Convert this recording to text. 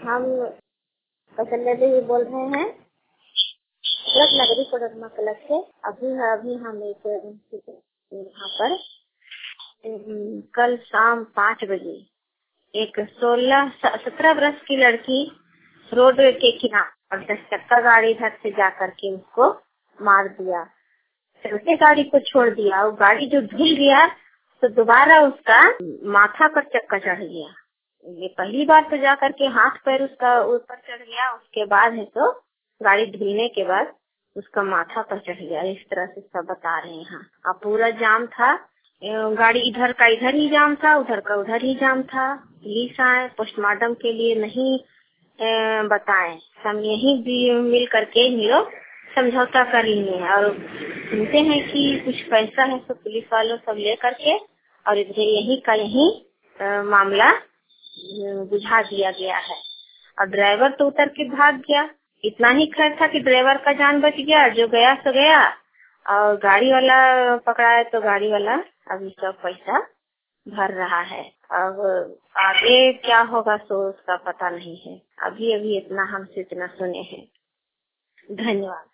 हम कौशल्या देवी बोल रहे हैं, नगरी कोडरमा क्लब से। अभी हम एक यहाँ पर कल शाम 5 बजे एक 16-17 वर्ष की लड़की रोड के किनारे 10 चक्का गाड़ी इधर से जा करके उसको मार दिया। चलते गाड़ी को छोड़ दिया, वो गाड़ी जो धुल गया तो दोबारा उसका माथा पर चक्का चढ़ गया। ये पहली बार तो जा करके हाथ पैर उसका ऊपर चढ़ गया, उसके बाद है तो गाड़ी धुलने के बाद उसका माथा पर चढ़ गया। इस तरह से सब बता रहे हैं। अब पूरा जाम था, गाड़ी इधर का इधर ही जाम था, उधर का उधर ही जाम था। पुलिस आए, पोस्टमार्टम के लिए नहीं बताएं, सब यही मिल करके हम लोग समझौता कर लिए और सुनते हैं कि कुछ पैसा है तो पुलिस वालों सब ले करके और इधर यही का यही मामला बुझा दिया गया है। और ड्राइवर तो उतर के भाग गया। इतना ही खैर था कि ड्राइवर का जान बच गया, जो गया सो गया। और गाड़ी वाला पकड़ा है तो गाड़ी वाला अभी सब पैसा भर रहा है। अब आगे क्या होगा सो उसका पता नहीं है। अभी इतना हम सूचना सुने हैं। धन्यवाद।